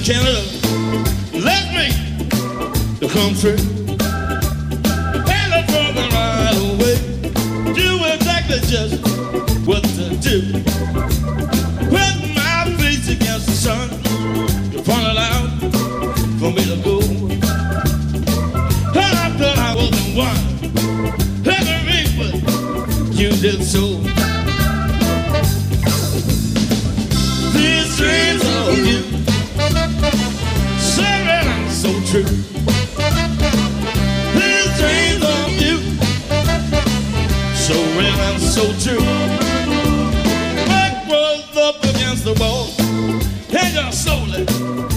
Canada left me to come through. And I told them right away, do exactly just what to do. Put my face against the sun, you pointed out for me to go. And I thought I wasn't one, let me read, but you did so. These dreams of you, so real and so true. These dreams of you, so real and so true. Back was up against the wall, and your soul